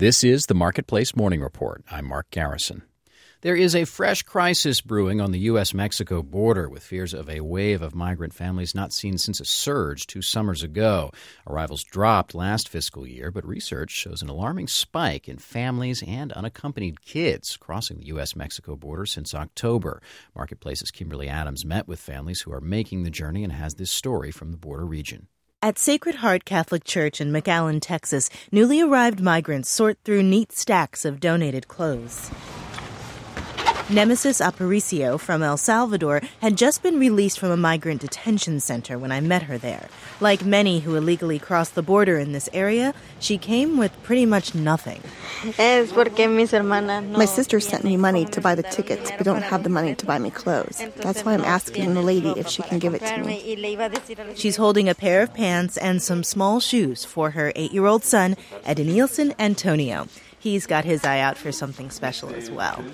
This is the Marketplace Morning Report. I'm Mark Garrison. There is a fresh crisis brewing on the U.S.-Mexico border with fears of a wave of migrant families not seen since a surge 2 summers ago. Arrivals dropped last fiscal year, but research shows an alarming spike in families and unaccompanied kids crossing the U.S.-Mexico border since October. Marketplace's Kimberly Adams met with families who are making the journey and has this story from the border region. At Sacred Heart Catholic Church in McAllen, Texas, newly arrived migrants sort through neat stacks of donated clothes. Nemesis Aparicio from El Salvador had just been released from a migrant detention center when I met her there. Like many who illegally cross the border in this area, she came with pretty much nothing. My sister sent me money to buy the tickets, but don't have the money to buy me clothes. That's why I'm asking the lady if she can give it to me. She's holding a pair of pants and some small shoes for her 8-year-old son, Edenilson Antonio. He's got his eye out for something special as well.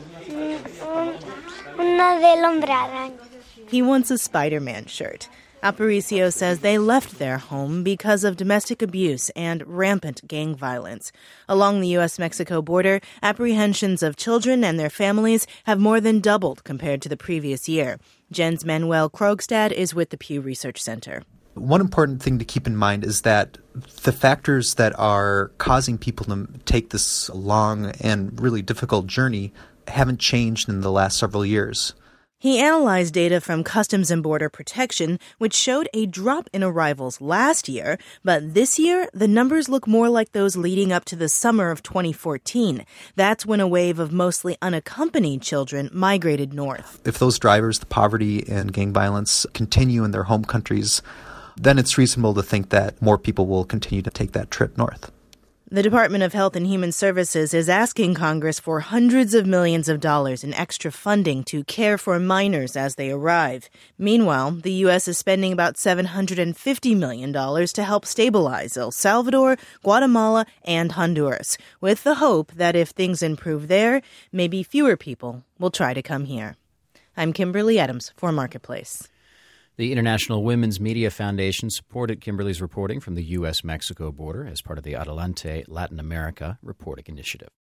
He wants a Spider-Man shirt. Aparicio says they left their home because of domestic abuse and rampant gang violence. Along the U.S.-Mexico border, apprehensions of children and their families have more than doubled compared to the previous year. Jens Manuel Krogstad is with the Pew Research Center. One important thing to keep in mind is that the factors that are causing people to take this long and really difficult journey haven't changed in the last several years. He analyzed data from Customs and Border Protection, which showed a drop in arrivals last year, but this year, the numbers look more like those leading up to the summer of 2014. That's when a wave of mostly unaccompanied children migrated north. If those drivers, the poverty and gang violence, continue in their home countries, then it's reasonable to think that more people will continue to take that trip north. The Department of Health and Human Services is asking Congress for hundreds of millions of dollars in extra funding to care for minors as they arrive. Meanwhile, the U.S. is spending about $750 million to help stabilize El Salvador, Guatemala, and Honduras, with the hope that if things improve there, maybe fewer people will try to come here. I'm Kimberly Adams for Marketplace. The International Women's Media Foundation supported Kimberly's reporting from the U.S.-Mexico border as part of the Adelante Latin America Reporting Initiative.